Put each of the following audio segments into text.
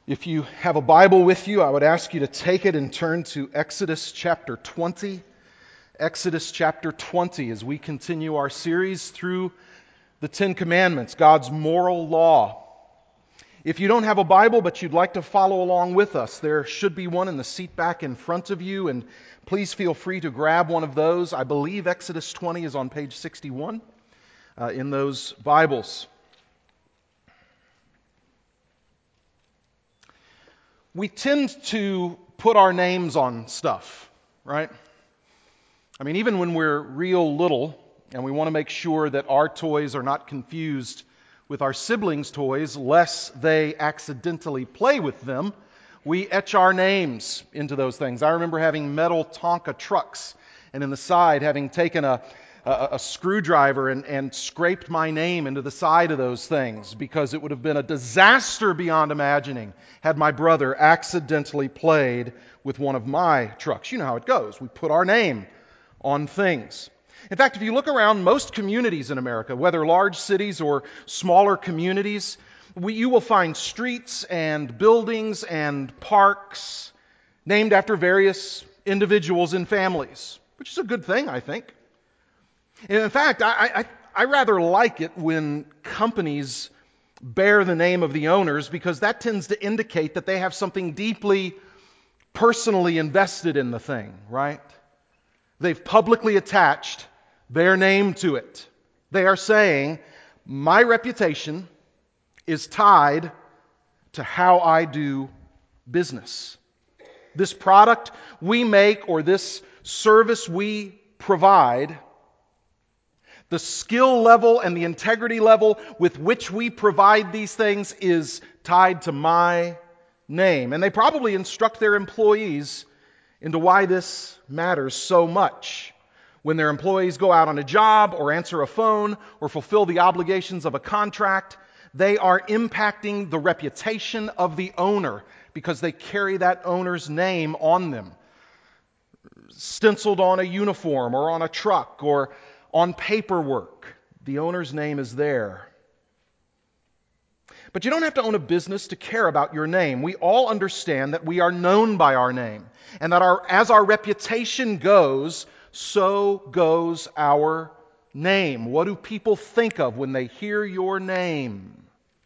If you have a Bible with you, I would ask you to take it and turn to Exodus chapter 20. Exodus chapter 20, as we continue our series through the Ten Commandments, God's moral law. If you don't have a Bible but you'd like to follow along with us, there should be one in the seat back in front of you, and please feel free to grab one of those. I believe Exodus 20 is on page 61 in those Bibles. We tend to put our names on stuff, right? I mean, even when we're real little and we want to make sure that our toys are not confused with our siblings' toys, lest they accidentally play with them, we etch our names into those things. I remember having metal Tonka trucks and in the side having taken a screwdriver and scraped my name into the side of those things because it would have been a disaster beyond imagining had my brother accidentally played with one of my trucks. You know how it goes. We put our name on things. In fact, if you look around most communities in America, whether large cities or smaller communities, you will find streets and buildings and parks named after various individuals and families, which is a good thing, I think. In fact, I rather like it when companies bear the name of the owners because that tends to indicate that they have something deeply personally invested in the thing, right? They've publicly attached their name to it. They are saying, my reputation is tied to how I do business. This product we make or this service we provide, the skill level and the integrity level with which we provide these things is tied to my name. And they probably instruct their employees into why this matters so much. When their employees go out on a job or answer a phone or fulfill the obligations of a contract, they are impacting the reputation of the owner because they carry that owner's name on them. Stenciled on a uniform or on a truck or on paperwork, the owner's name is there. But you don't have to own a business to care about your name. We all understand that we are known by our name, and that as our reputation goes, so goes our name. What do people think of when they hear your name?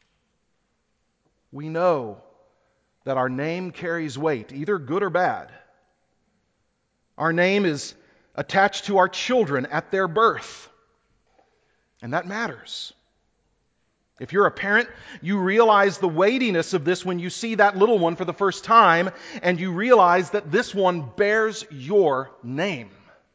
We know that our name carries weight, either good or bad. Our name is attached to our children at their birth. And that matters. If you're a parent, you realize the weightiness of this when you see that little one for the first time, and you realize that this one bears your name.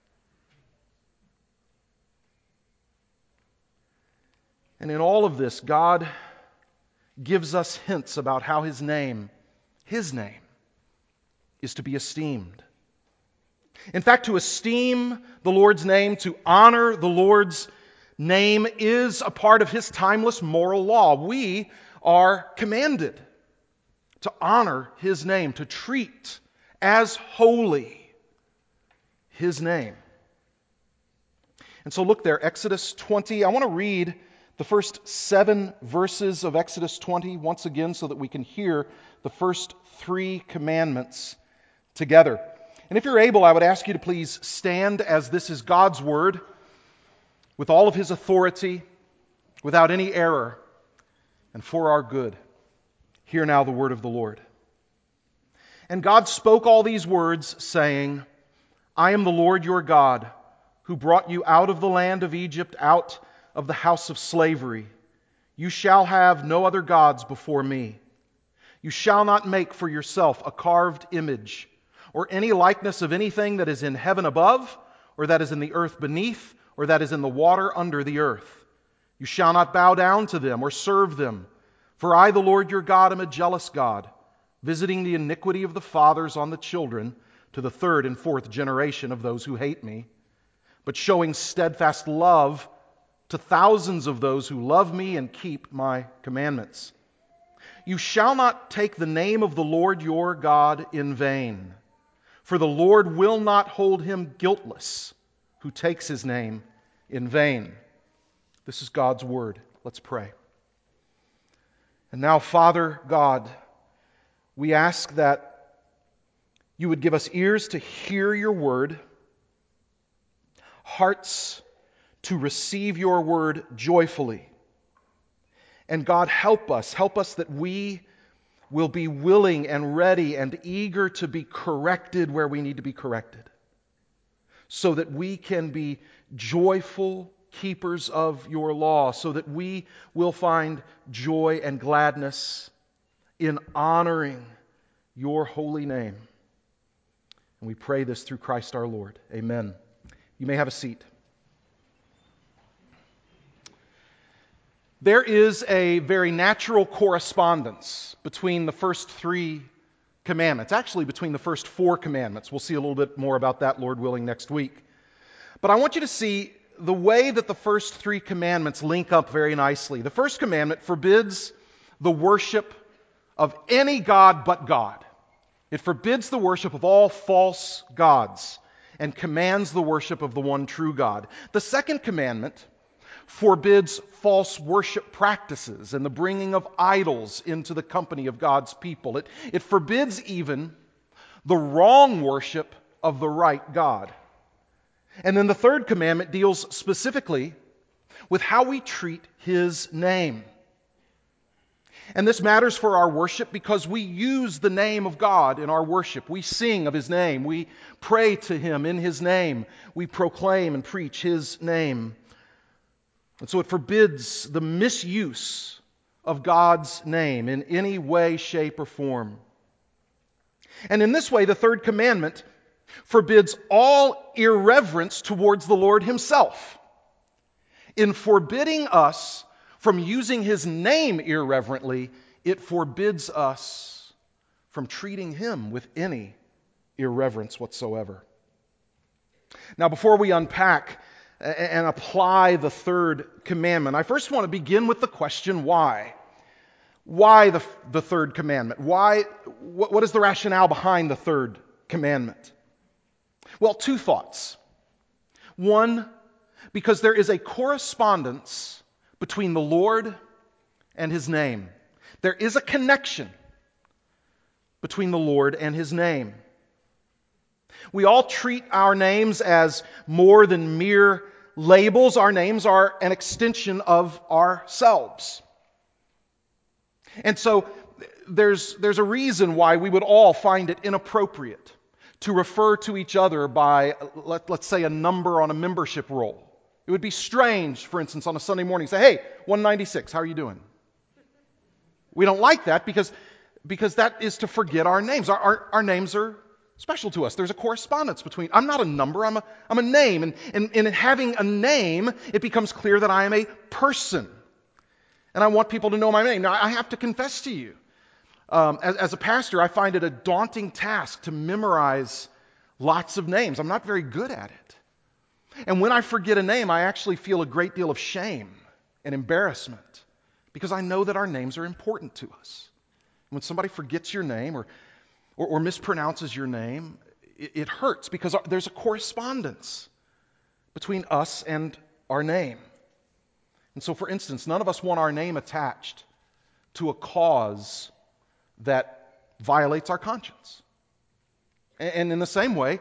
And in all of this, God gives us hints about how His name, is to be esteemed. In fact, to esteem the Lord's name, to honor the Lord's name is a part of His timeless moral law. We are commanded to honor His name, to treat as holy His name. And so look there, Exodus 20. I want to read the first 7 verses of Exodus 20 once again so that we can hear the first 3 commandments together. And if you're able, I would ask you to please stand as this is God's Word with all of His authority, without any error, and for our good. Hear now the word of the Lord. And God spoke all these words, saying, I am the Lord your God, who brought you out of the land of Egypt, out of the house of slavery. You shall have no other gods before me. You shall not make for yourself a carved image, or any likeness of anything that is in heaven above, or that is in the earth beneath, or that is in the water under the earth. You shall not bow down to them or serve them. For I, the Lord your God, am a jealous God, visiting the iniquity of the fathers on the children to the 3rd and 4th generation of those who hate me, but showing steadfast love to thousands of those who love me and keep my commandments. You shall not take the name of the Lord your God in vain. For the Lord will not hold him guiltless who takes His name in vain. This is God's Word. Let's pray. And now, Father God, We ask that you would give us ears to hear your word, hearts to receive your word joyfully. And God, help us that we will be willing and ready and eager to be corrected where we need to be corrected, so that we can be joyful keepers of your law, so that we will find joy and gladness in honoring your holy name. And we pray this through Christ our Lord. Amen. You may have a seat. There is a very natural correspondence between the first three commandments, actually between the first four commandments. We'll see a little bit more about that, Lord willing, next week. But I want you to see the way that the first three commandments link up very nicely. The first commandment forbids the worship of any god but God. It forbids the worship of all false gods and commands the worship of the one true God. The second commandment forbids false worship practices and the bringing of idols into the company of God's people. It forbids even the wrong worship of the right God. And then the third commandment deals specifically with how we treat His name. And this matters for our worship because we use the name of God in our worship. We sing of His name. We pray to Him in His name. We proclaim and preach His name. And so it forbids the misuse of God's name in any way, shape, or form. And in this way, the third commandment forbids all irreverence towards the Lord Himself. In forbidding us from using His name irreverently, it forbids us from treating Him with any irreverence whatsoever. Now, before we unpack and apply the third commandment, I first want to begin with the question, why? Why the third commandment? Why? What is the rationale behind the third commandment? Well, two thoughts. One, because there is a correspondence between the Lord and His name. There is a connection between the Lord and His name. We all treat our names as more than mere labels. Our names are an extension of ourselves. And so there's a reason why we would all find it inappropriate to refer to each other by, let's say, a number on a membership roll. It would be strange, for instance, on a Sunday morning, say, "Hey, 196, how are you doing?" We don't like that because that is to forget our names. Our names are special to us. There's a correspondence between, I'm not a number, I'm a name. And in having a name, it becomes clear that I am a person. And I want people to know my name. Now, I have to confess to you, as a pastor, I find it a daunting task to memorize lots of names. I'm not very good at it. And when I forget a name, I actually feel a great deal of shame and embarrassment because I know that our names are important to us. When somebody forgets your name or mispronounces your name, it hurts because there's a correspondence between us and our name. And so, for instance, none of us want our name attached to a cause that violates our conscience. And in the same way,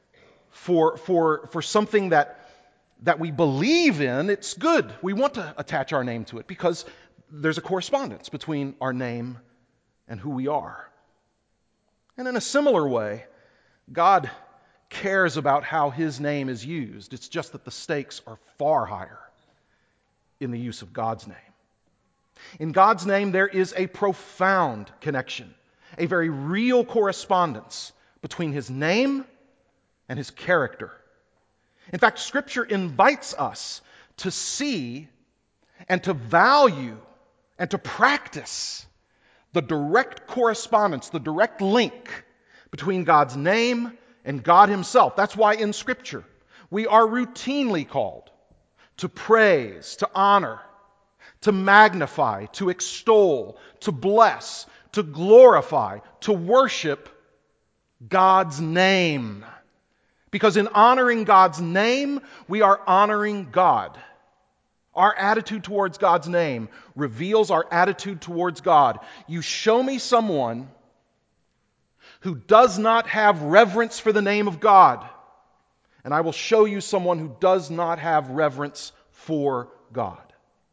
for something that we believe in, it's good. We want to attach our name to it because there's a correspondence between our name and who we are. And in a similar way, God cares about how His name is used. It's just that the stakes are far higher in the use of God's name. In God's name, there is a profound connection, a very real correspondence between His name and His character. In fact, Scripture invites us to see and to value and to practice the direct correspondence, the direct link between God's name and God Himself. That's why in Scripture we are routinely called to praise, to honor, to magnify, to extol, to bless, to glorify, to worship God's name. Because in honoring God's name, we are honoring God. Our attitude towards God's name reveals our attitude towards God. You show me someone who does not have reverence for the name of God. And I will show you someone who does not have reverence for God.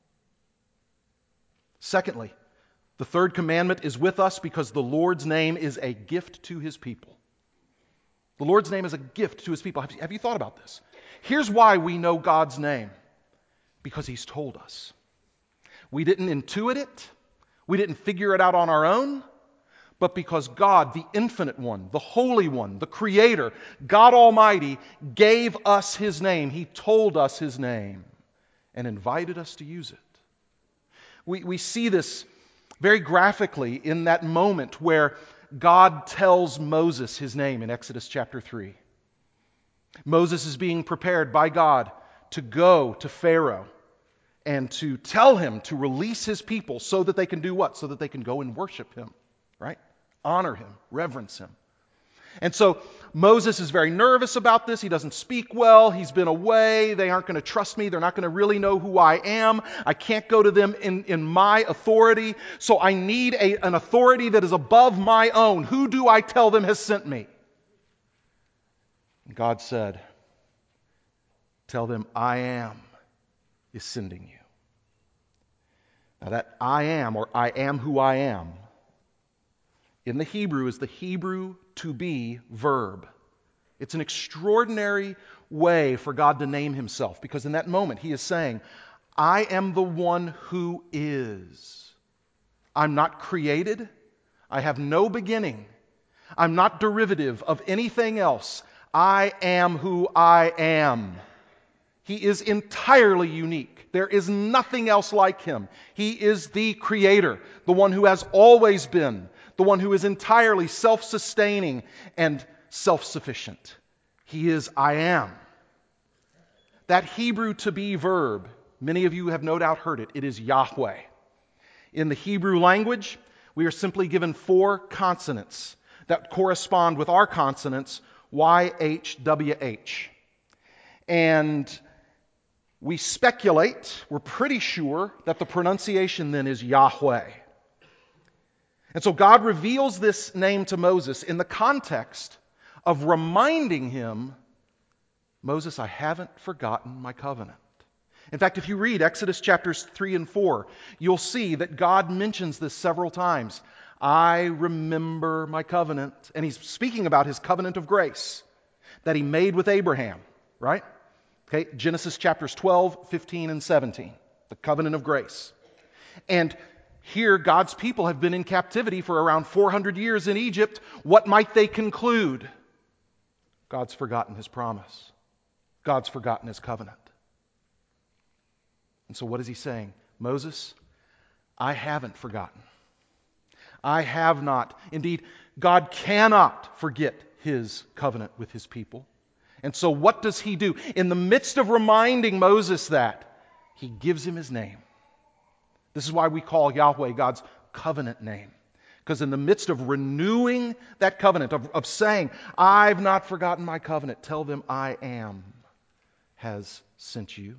Secondly, the third commandment is with us because the Lord's name is a gift to His people. The Lord's name is a gift to His people. Have you thought about this? Here's why we know God's name. Because He's told us. We didn't intuit it. We didn't figure it out on our own. But because God, the infinite one, the holy one, the creator, God Almighty, gave us His name. He told us His name and invited us to use it. We see this very graphically in that moment where God tells Moses His name in Exodus chapter 3. Moses is being prepared by God to go to Pharaoh and to tell him to release his people so that they can do what? So that they can go and worship him, right? Honor him, reverence him. And so Moses is very nervous about this. He doesn't speak well. He's been away. They aren't going to trust me. They're not going to really know who I am. I can't go to them in my authority. So I need an authority that is above my own. Who do I tell them has sent me? And God said, tell them I am is sending you. Now that I am, or I am who I am, in the Hebrew is the Hebrew to be verb. It's an extraordinary way for God to name Himself, because in that moment He is saying, I am the one who is. I'm not created. I have no beginning. I'm not derivative of anything else. I am who I am. He is entirely unique. There is nothing else like Him. He is the Creator, the one who has always been, the one who is entirely self-sustaining and self-sufficient. He is I am. That Hebrew to be verb, many of you have no doubt heard it. It is Yahweh. In the Hebrew language, we are simply given 4 consonants that correspond with our consonants, YHWH. And we speculate, we're pretty sure, that the pronunciation then is Yahweh. And so God reveals this name to Moses in the context of reminding him, Moses, I haven't forgotten my covenant. In fact, if you read Exodus chapters 3 and 4, you'll see that God mentions this several times. I remember my covenant. And He's speaking about His covenant of grace that He made with Abraham, right? Okay, Genesis chapters 12, 15, and 17, the covenant of grace. And here, God's people have been in captivity for around 400 years in Egypt. What might they conclude? God's forgotten His promise. God's forgotten His covenant. And so what is He saying? Moses, I haven't forgotten. I have not. Indeed, God cannot forget His covenant with His people. And so what does He do? In the midst of reminding Moses that, He gives him His name. This is why we call Yahweh God's covenant name. Because in the midst of renewing that covenant, of saying, I've not forgotten my covenant, tell them I am has sent you.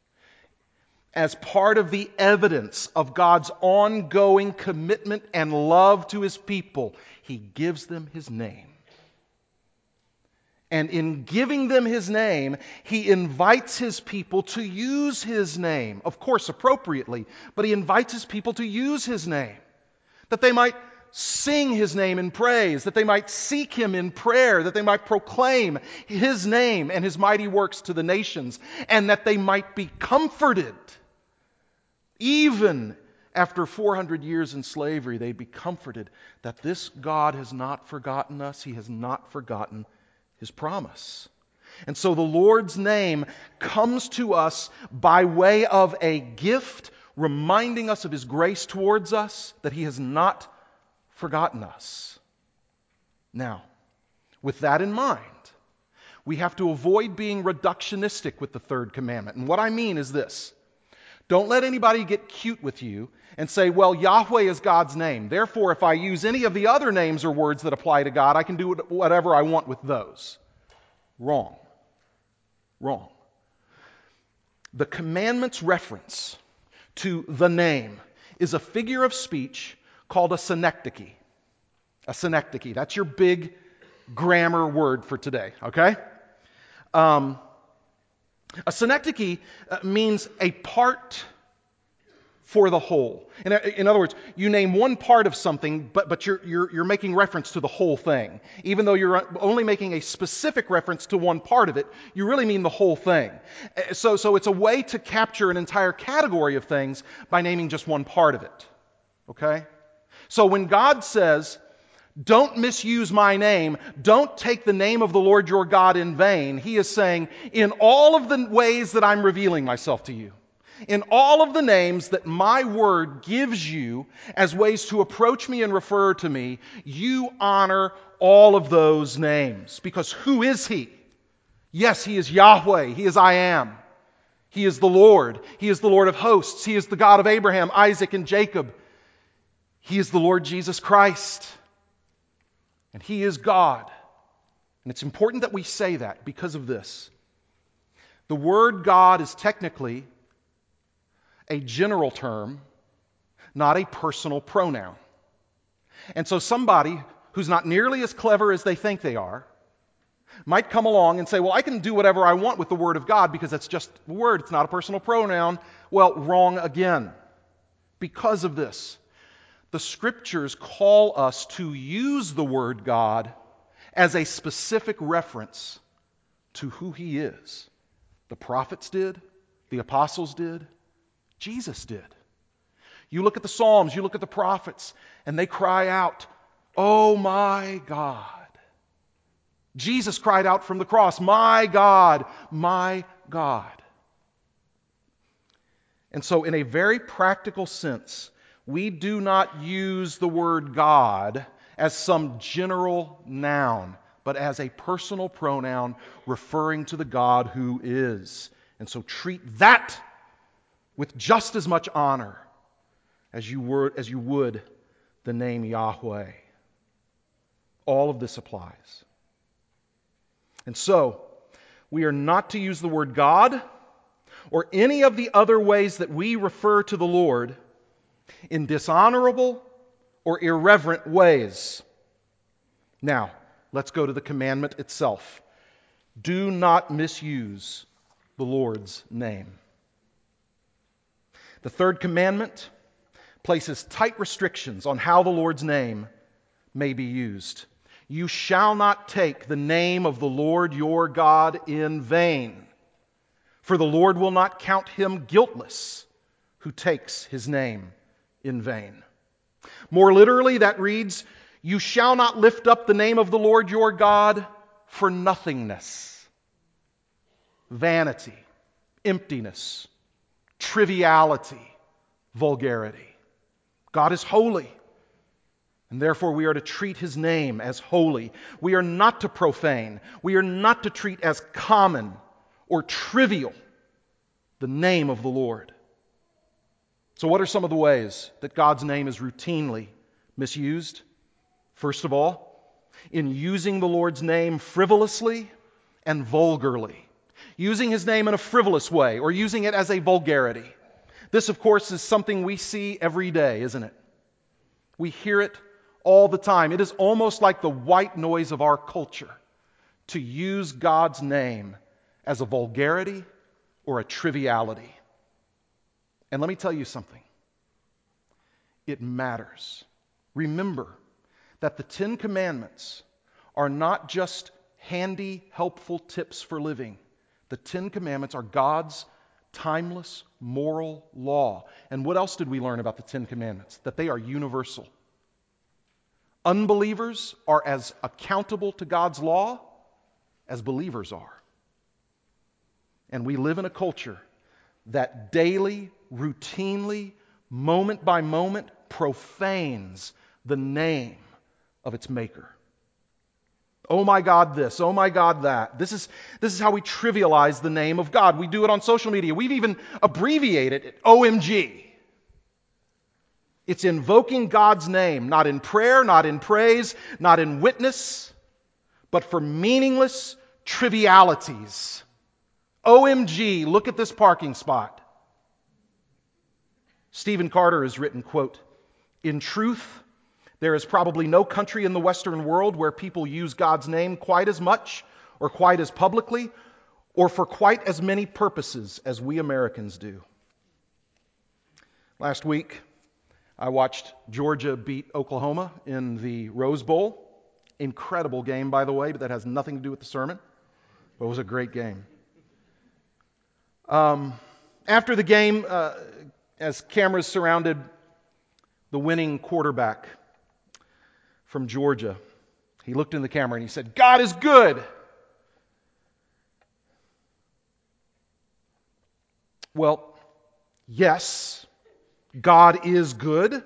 As part of the evidence of God's ongoing commitment and love to His people, He gives them His name. And in giving them His name, He invites His people to use His name. Of course, appropriately, but He invites His people to use His name. That they might sing His name in praise, that they might seek Him in prayer, that they might proclaim His name and His mighty works to the nations, and that they might be comforted. Even after 400 years in slavery, they'd be comforted that this God has not forgotten us. He has not forgotten His promise. And so the Lord's name comes to us by way of a gift, reminding us of His grace towards us, that He has not forgotten us. Now, with that in mind, we have to avoid being reductionistic with the third commandment. And what I mean is this. Don't let anybody get cute with you and say, well, Yahweh is God's name. Therefore, if I use any of the other names or words that apply to God, I can do whatever I want with those. Wrong. Wrong. The commandment's reference to the name is a figure of speech called a synecdoche. A synecdoche. That's your big grammar word for today, okay? A synecdoche means a part for the whole. In other words, you name one part of something, but you're making reference to the whole thing. Even though you're only making a specific reference to one part of it, you really mean the whole thing. So it's a way to capture an entire category of things by naming just one part of it. Okay? So when God says, don't misuse my name, don't take the name of the Lord your God in vain, He is saying, in all of the ways that I'm revealing myself to you, in all of the names that my word gives you as ways to approach me and refer to me, you honor all of those names. Because who is He? Yes, He is Yahweh. He is I Am. He is the Lord. He is the Lord of hosts. He is the God of Abraham, Isaac, and Jacob. He is the Lord Jesus Christ. And He is God. And it's important that we say that because of this. The word God is technically a general term, not a personal pronoun. And so somebody who's not nearly as clever as they think they are might come along and say, well, I can do whatever I want with the Word of God because that's just a word. It's not a personal pronoun. Well, wrong again. Because of this, the Scriptures call us to use the word God as a specific reference to who He is. The prophets did. The apostles did. Jesus did. You look at the Psalms, you look at the prophets, and they cry out, "Oh my God." Jesus cried out from the cross, "My God, my God." And so in a very practical sense, we do not use the word God as some general noun, but as a personal pronoun referring to the God who is. And so treat that with just as much honor as you would the name Yahweh. All of this applies. And so, we are not to use the word God or any of the other ways that we refer to the Lord in dishonorable or irreverent ways. Now, let's go to the commandment itself. Do not misuse the Lord's name. The third commandment places tight restrictions on how the Lord's name may be used. You shall not take the name of the Lord your God in vain, for the Lord will not count him guiltless who takes His name in vain. More literally, that reads, you shall not lift up the name of the Lord your God for nothingness, vanity, emptiness, triviality, vulgarity. God is holy, and therefore we are to treat His name as holy. We are not to profane. We are not to treat as common or trivial the name of the Lord. So what are some of the ways that God's name is routinely misused? First of all, in using the Lord's name frivolously and vulgarly. Using His name in a frivolous way or using it as a vulgarity. This, of course, is something we see every day, isn't it? We hear it all the time. It is almost like the white noise of our culture to use God's name as a vulgarity or a triviality. And let me tell you something. It matters. Remember that the Ten Commandments are not just handy, helpful tips for living. The Ten Commandments are God's timeless moral law. And what else did we learn about the Ten Commandments? That they are universal. Unbelievers are as accountable to God's law as believers are. And we live in a culture that daily, routinely, moment by moment, profanes the name of its maker. Oh my God this, oh my God that. This is how we trivialize the name of God. We do it on social media. We've even abbreviated it, OMG. It's invoking God's name, not in prayer, not in praise, not in witness, but for meaningless trivialities. OMG, look at this parking spot. Stephen Carter has written, quote, "In truth, There is probably no country in the Western world where people use God's name quite as much or quite as publicly or for quite as many purposes as we Americans do. Last week, I watched Georgia beat Oklahoma in the Rose Bowl. Incredible game, by the way, but that has nothing to do with the sermon. But it was a great game. After the game, as cameras surrounded the winning quarterback from Georgia, he looked in the camera and he said, "God is good." Well, yes, God is good.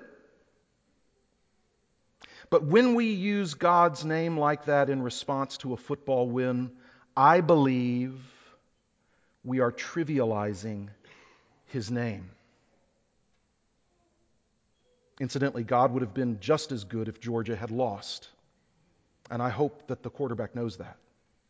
But when we use God's name like that in response to a football win, I believe we are trivializing His name. Incidentally, God would have been just as good if Georgia had lost. And I hope that the quarterback knows that.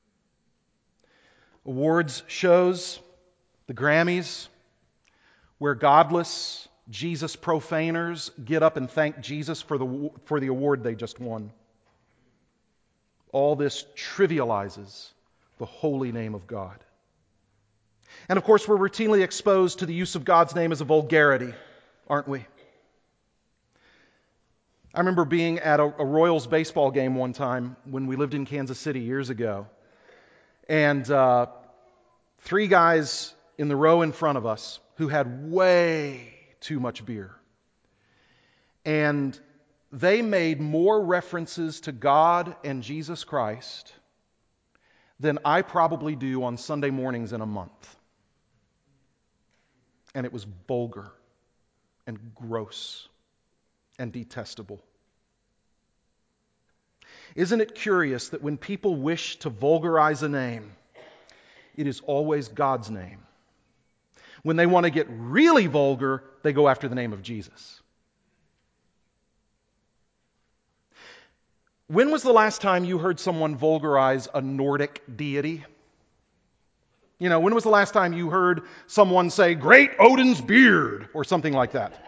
Awards shows, the Grammys, where godless, Jesus profaners get up and thank Jesus for the award they just won. All this trivializes the holy name of God. And of course, we're routinely exposed to the use of God's name as a vulgarity, aren't we? I remember being at a Royals baseball game one time when we lived in Kansas City years ago. And 3 guys in the row in front of us who had way too much beer. And they made more references to God and Jesus Christ than I probably do on Sunday mornings in a month. And it was vulgar and gross and detestable. Isn't it curious that when people wish to vulgarize a name, it is always God's name? When they want to get really vulgar, they go after the name of Jesus. When was the last time you heard someone vulgarize a Nordic deity? When was the last time you heard someone say, "Great Odin's beard," or something like that?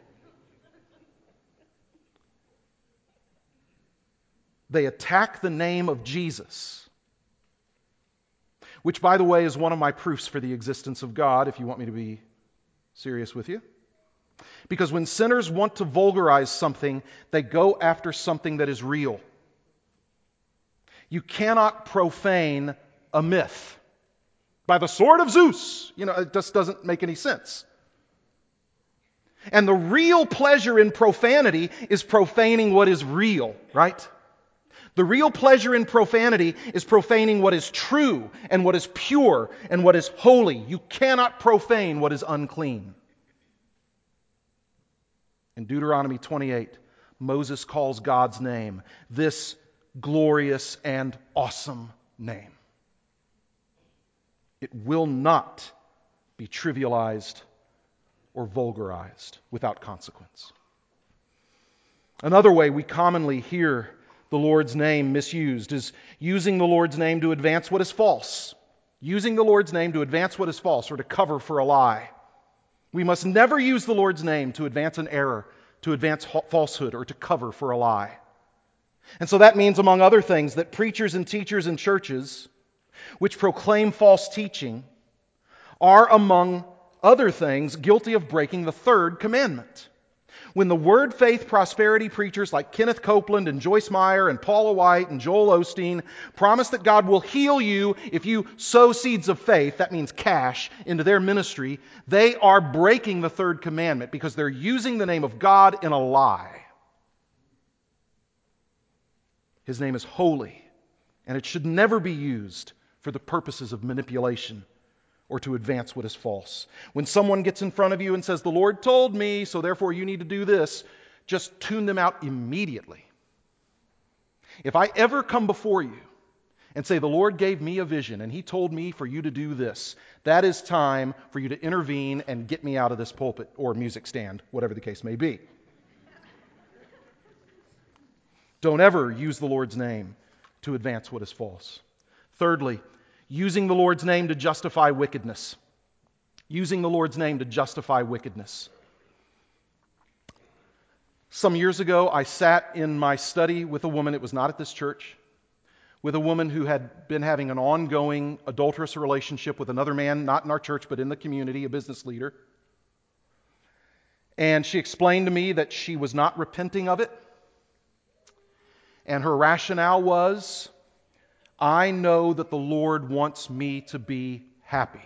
They attack the name of Jesus, which, by the way, is one of my proofs for the existence of God, if you want me to be serious with you. Because when sinners want to vulgarize something, they go after something that is real. You cannot profane a myth. By the sword of Zeus. It just doesn't make any sense. And the real pleasure in profanity is profaning what is real, right? The real pleasure in profanity is profaning what is true and what is pure and what is holy. You cannot profane what is unclean. In Deuteronomy 28, Moses calls God's name this glorious and awesome name. It will not be trivialized or vulgarized without consequence. Another way we commonly hear the Lord's name misused is using the Lord's name to advance what is false. Using the Lord's name to advance what is false or to cover for a lie. We must never use the Lord's name to advance an error, to advance falsehood, or to cover for a lie. And so that means, among other things, that preachers and teachers in churches which proclaim false teaching are, among other things, guilty of breaking the 3rd commandment. When the word faith prosperity preachers like Kenneth Copeland and Joyce Meyer and Paula White and Joel Osteen promise that God will heal you if you sow seeds of faith, that means cash, into their ministry, they are breaking the 3rd commandment because they're using the name of God in a lie. His name is holy, and it should never be used for the purposes of manipulation or to advance what is false. When someone gets in front of you and says, "The Lord told me, so therefore you need to do this," just tune them out immediately. If I ever come before you and say, "The Lord gave me a vision and He told me for you to do this," that is time for you to intervene and get me out of this pulpit or music stand, whatever the case may be. Don't ever use the Lord's name to advance what is false. Thirdly, using the Lord's name to justify wickedness. Using the Lord's name to justify wickedness. Some years ago, I sat in my study with a woman, it was not at this church, with a woman who had been having an ongoing adulterous relationship with another man, not in our church, but in the community, a business leader. And she explained to me that she was not repenting of it. And her rationale was, I know that the Lord wants me to be happy.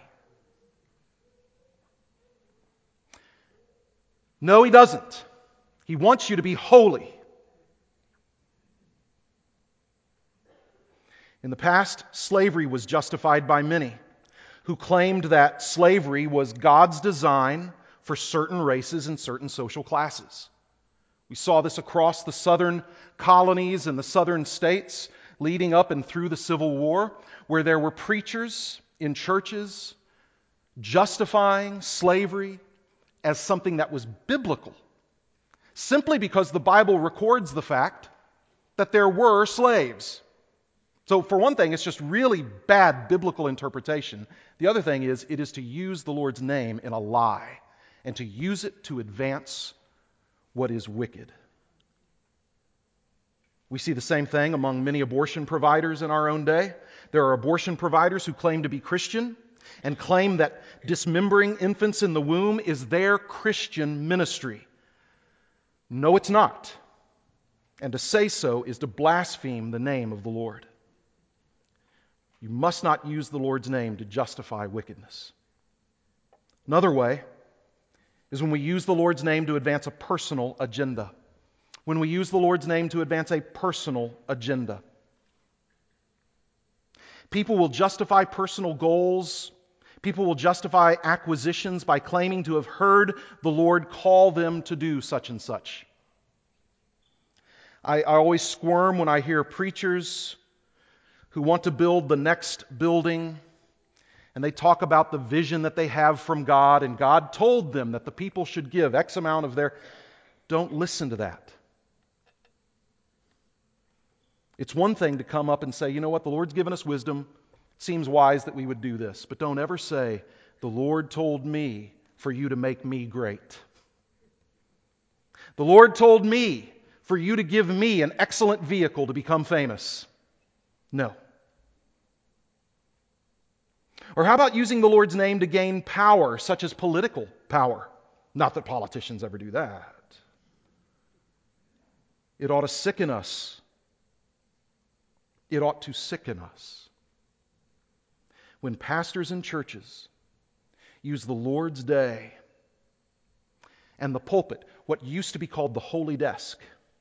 No, He doesn't. He wants you to be holy. In the past, slavery was justified by many who claimed that slavery was God's design for certain races and certain social classes. We saw this across the southern colonies and the southern states leading up and through the Civil War, where there were preachers in churches justifying slavery as something that was biblical, simply because the Bible records the fact that there were slaves. So for one thing, it's just really bad biblical interpretation. The other thing is, it is to use the Lord's name in a lie and to use it to advance what is wicked. We see the same thing among many abortion providers in our own day. There are abortion providers who claim to be Christian and claim that dismembering infants in the womb is their Christian ministry. No, it's not. And to say so is to blaspheme the name of the Lord. You must not use the Lord's name to justify wickedness. Another way is when we use the Lord's name to advance a personal agenda. When we use the Lord's name to advance a personal agenda. People will justify personal goals. People will justify acquisitions by claiming to have heard the Lord call them to do such and such. I always squirm when I hear preachers who want to build the next building, and they talk about the vision that they have from God, and God told them that the people should give X amount of their... Don't listen to that. It's one thing to come up and say, you know what, the Lord's given us wisdom. It seems wise that we would do this. But don't ever say, the Lord told me for you to make me great. The Lord told me for you to give me an excellent vehicle to become famous. No. Or how about using the Lord's name to gain power, such as political power? Not that politicians ever do that. It ought to sicken us. It ought to sicken us when pastors and churches use the Lord's day and the pulpit, what used to be called the holy desk,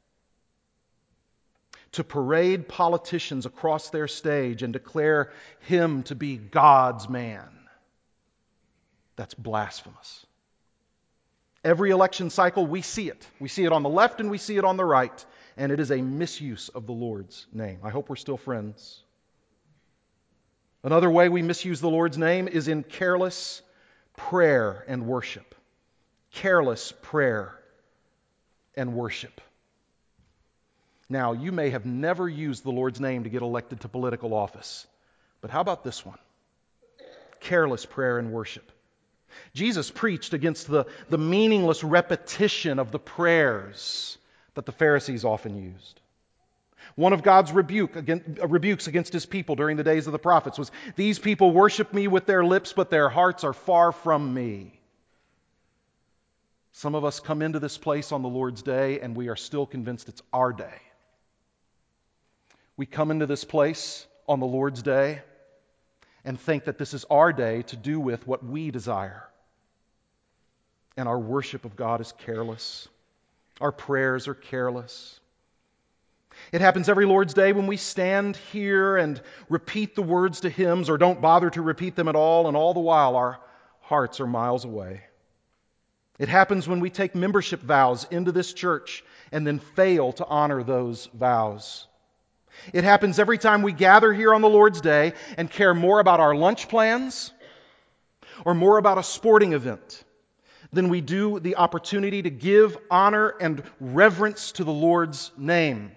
to parade politicians across their stage and declare him to be God's man. That's blasphemous. Every election cycle, we see it. We see it on the left and we see it on the right. And it is a misuse of the Lord's name. I hope we're still friends. Another way we misuse the Lord's name is in careless prayer and worship. Careless prayer and worship. Now, you may have never used the Lord's name to get elected to political office. But how about this one? Careless prayer and worship. Jesus preached against the meaningless repetition of the prayers that the Pharisees often used. One of God's rebukes against His people during the days of the prophets was, these people worship me with their lips, but their hearts are far from me. Some of us come into this place on the Lord's day and we are still convinced it's our day. We come into this place on the Lord's day and think that this is our day to do with what we desire. And our worship of God is careless. Our prayers are careless. It happens every Lord's Day when we stand here and repeat the words to hymns or don't bother to repeat them at all, and all the while our hearts are miles away. It happens when we take membership vows into this church and then fail to honor those vows. It happens every time we gather here on the Lord's Day and care more about our lunch plans or more about a sporting event than we do the opportunity to give honor and reverence to the Lord's name.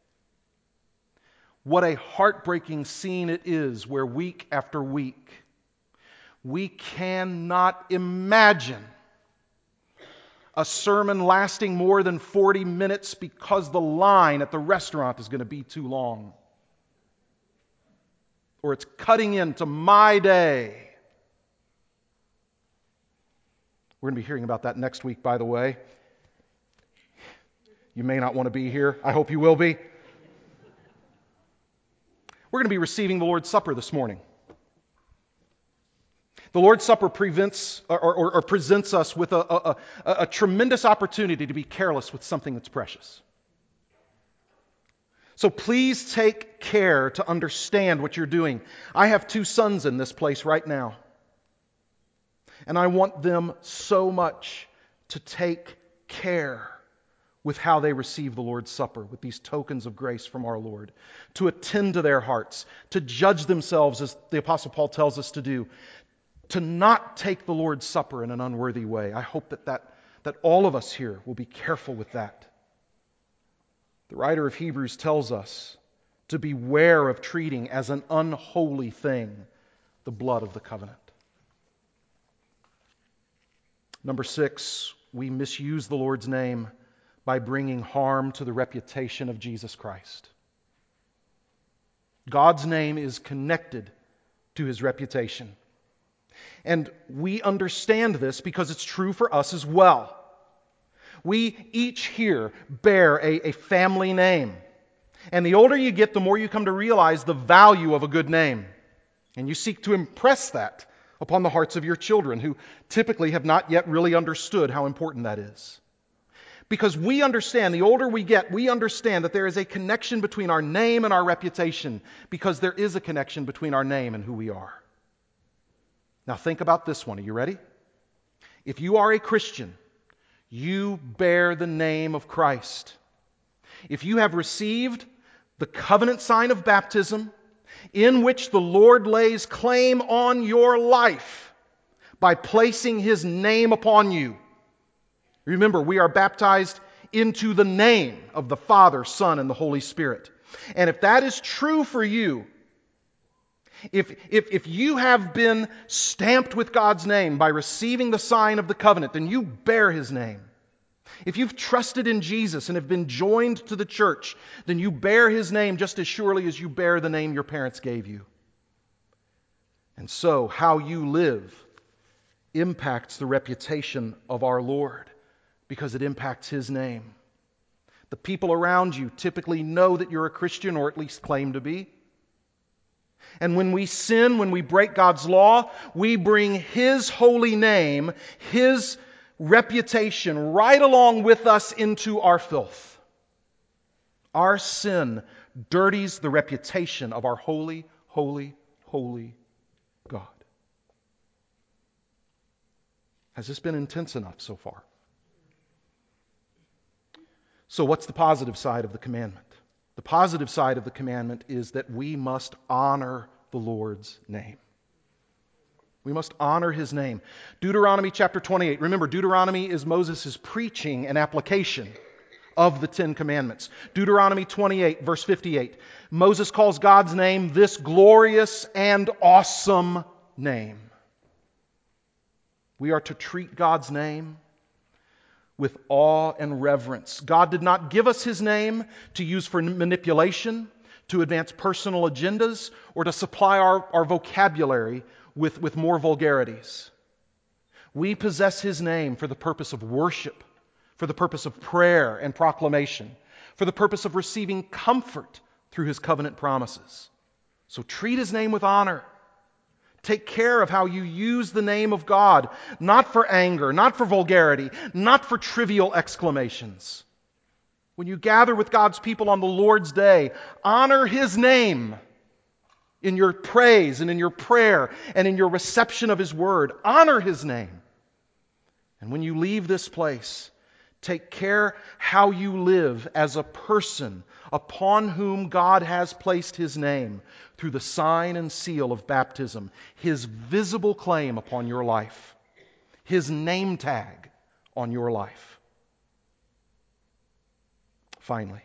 What a heartbreaking scene it is where week after week we cannot imagine a sermon lasting more than 40 minutes because the line at the restaurant is going to be too long. Or it's cutting into my day. We're going to be hearing about that next week, by the way. You may not want to be here. I hope you will be. We're going to be receiving the Lord's Supper this morning. The Lord's Supper presents us with a tremendous opportunity to be careless with something that's precious. So please take care to understand what you're doing. I have 2 sons in this place right now. And I want them so much to take care with how they receive the Lord's Supper, with these tokens of grace from our Lord, to attend to their hearts, to judge themselves as the Apostle Paul tells us to do, to not take the Lord's Supper in an unworthy way. I hope that all of us here will be careful with that. The writer of Hebrews tells us to beware of treating as an unholy thing the blood of the covenant. Number 6, we misuse the Lord's name by bringing harm to the reputation of Jesus Christ. God's name is connected to His reputation. And we understand this because it's true for us as well. We each here bear a family name. And the older you get, the more you come to realize the value of a good name. And you seek to impress that upon the hearts of your children, who typically have not yet really understood how important that is. Because we understand, the older we get, we understand that there is a connection between our name and our reputation, because there is a connection between our name and who we are. Now think about this one. Are you ready? If you are a Christian, you bear the name of Christ. If you have received the covenant sign of baptism, in which the Lord lays claim on your life by placing His name upon you. Remember, we are baptized into the name of the Father, Son, and the Holy Spirit. And if that is true for you, if you have been stamped with God's name by receiving the sign of the covenant, then you bear His name. If you've trusted in Jesus and have been joined to the church, then you bear His name just as surely as you bear the name your parents gave you. And so, how you live impacts the reputation of our Lord, because it impacts His name. The people around you typically know that you're a Christian, or at least claim to be. And when we sin, when we break God's law, we bring His holy name, His reputation right along with us into our filth. Our sin dirties the reputation of our holy, holy, holy God. Has this been intense enough so far? So what's the positive side of the commandment? The positive side of the commandment is that we must honor the Lord's name. We must honor His name. Deuteronomy chapter 28. Remember, Deuteronomy is Moses' preaching and application of the 10 Commandments. Deuteronomy 28, verse 58. Moses calls God's name this glorious and awesome name. We are to treat God's name with awe and reverence. God did not give us His name to use for manipulation, to advance personal agendas, or to supply our vocabulary with more vulgarities. We possess His name for the purpose of worship, for the purpose of prayer and proclamation, for the purpose of receiving comfort through His covenant promises. So treat His name with honor. Take care of how you use the name of God, not for anger, not for vulgarity, not for trivial exclamations. When you gather with God's people on the Lord's Day, honor His name in your praise and in your prayer and in your reception of His Word. Honor His name. And when you leave this place, take care how you live as a person upon whom God has placed His name through the sign and seal of baptism, His visible claim upon your life, His name tag on your life. Finally,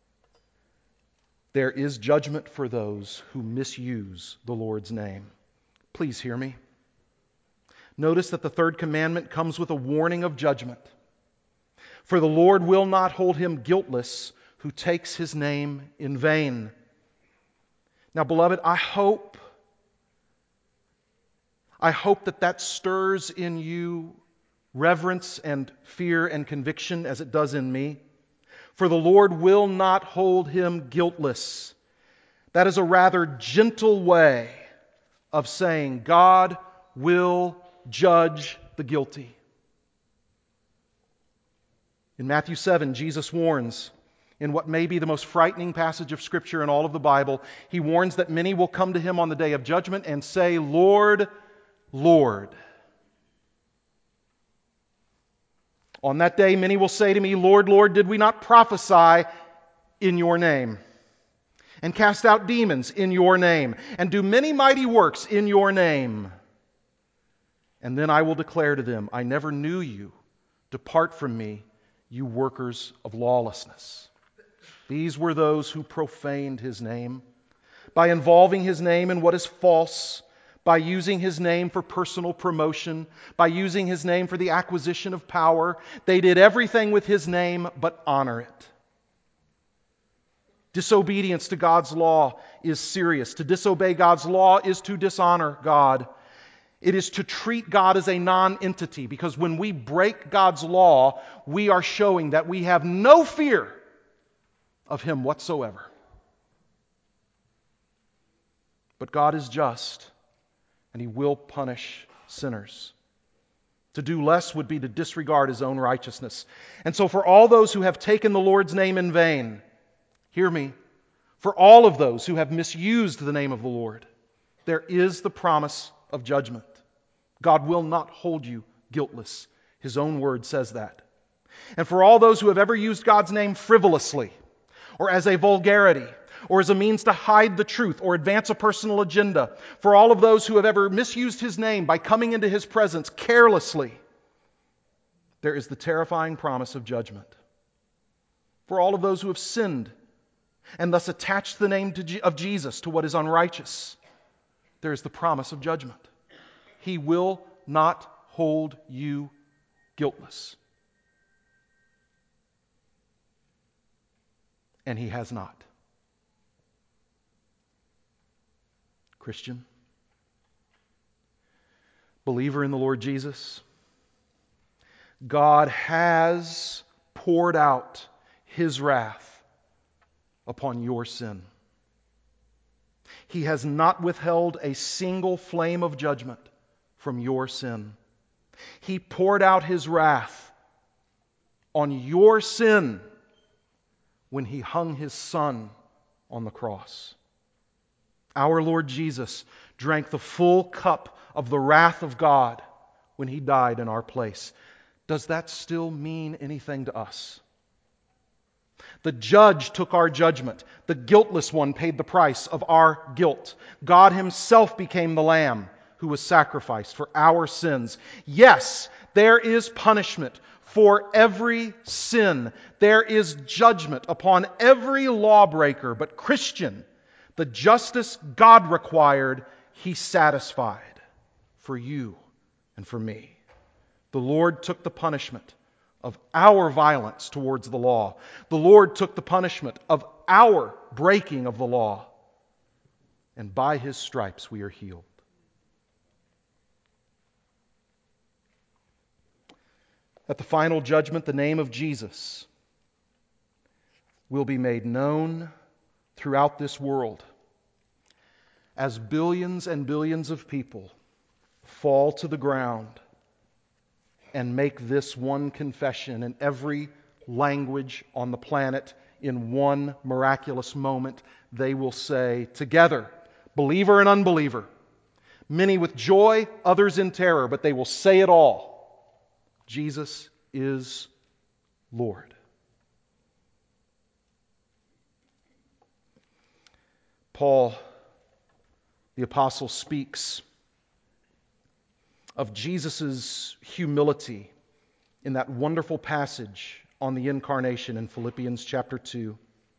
there is judgment for those who misuse the Lord's name. Please hear me. Notice that the third commandment comes with a warning of judgment. For the Lord will not hold him guiltless who takes his name in vain. Now, beloved, I hope that stirs in you reverence and fear and conviction as it does in me. For the Lord will not hold him guiltless. That is a rather gentle way of saying God will judge the guilty. In Matthew 7, Jesus warns, in what may be the most frightening passage of Scripture in all of the Bible, He warns that many will come to Him on the day of judgment and say, Lord, Lord. On that day, many will say to me, Lord, Lord, did we not prophesy in your name, and cast out demons in your name, and do many mighty works in your name? And then I will declare to them, I never knew you. Depart from me, you workers of lawlessness. These were those who profaned His name by involving His name in what is false, by using His name for personal promotion, by using His name for the acquisition of power. They did everything with His name but honor it. Disobedience to God's law is serious. To disobey God's law is to dishonor God. It is to treat God as a non-entity, because when we break God's law, we are showing that we have no fear of Him whatsoever. But God is just, and He will punish sinners. To do less would be to disregard His own righteousness. And so for all those who have taken the Lord's name in vain, hear me, for all of those who have misused the name of the Lord, there is the promise of judgment. God will not hold you guiltless. His own word says that. And for all those who have ever used God's name frivolously, or as a vulgarity, or as a means to hide the truth or advance a personal agenda, for all of those who have ever misused His name by coming into His presence carelessly, there is the terrifying promise of judgment. For all of those who have sinned and thus attached the name of Jesus to what is unrighteous, there is the promise of judgment. He will not hold you guiltless. And He has not. Christian, believer in the Lord Jesus, God has poured out His wrath upon your sin. He has not withheld a single flame of judgment from your sin. He poured out His wrath on your sin when He hung His Son on the cross. Our Lord Jesus drank the full cup of the wrath of God when He died in our place. Does that still mean anything to us? The judge took our judgment. The guiltless one paid the price of our guilt. God Himself became the Lamb who was sacrificed for our sins. Yes, there is punishment for every sin. There is judgment upon every lawbreaker. But Christian, the justice God required, He satisfied for you and for me. The Lord took the punishment of our violence towards the law. The Lord took the punishment of our breaking of the law. And by His stripes we are healed. At the final judgment, the name of Jesus will be made known throughout this world as billions and billions of people fall to the ground and make this one confession in every language on the planet. In one miraculous moment, they will say together, believer and unbeliever, many with joy, others in terror, but they will say it all: Jesus is Lord. Paul, the apostle, speaks of Jesus' humility in that wonderful passage on the incarnation in Philippians chapter 2.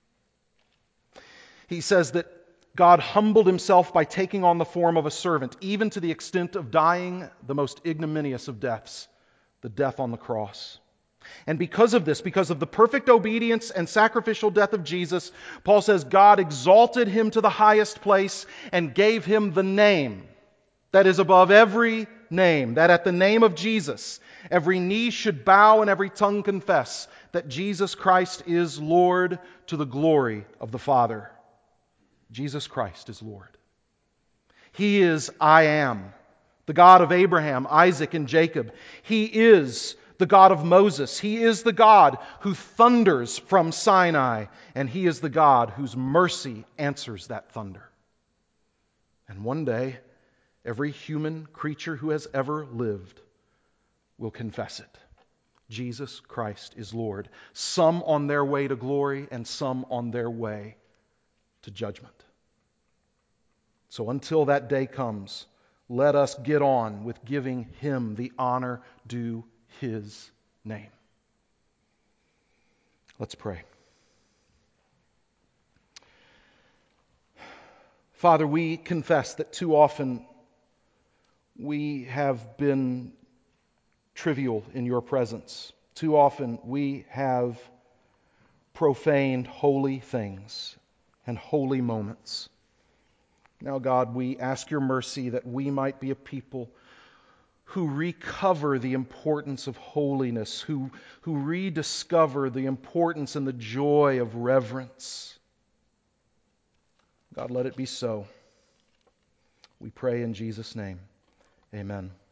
He says that God humbled Himself by taking on the form of a servant, even to the extent of dying the most ignominious of deaths, the death on the cross. And because of this, because of the perfect obedience and sacrificial death of Jesus, Paul says God exalted him to the highest place and gave him the name that is above every name, that at the name of Jesus, every knee should bow and every tongue confess that Jesus Christ is Lord, to the glory of the Father. Jesus Christ is Lord. He is I am, the God of Abraham, Isaac, and Jacob. He is the God of Moses. He is the God who thunders from Sinai, and He is the God whose mercy answers that thunder. And one day, every human creature who has ever lived will confess it. Jesus Christ is Lord. Some on their way to glory and some on their way to judgment. So until that day comes, let us get on with giving Him the honor due His name. Let's pray. Father, we confess that too often we have been trivial in your presence. Too often we have profaned holy things and holy moments. Now, God, we ask your mercy that we might be a people who recover the importance of holiness, who rediscover the importance and the joy of reverence. God, let it be so. We pray in Jesus' name. Amen.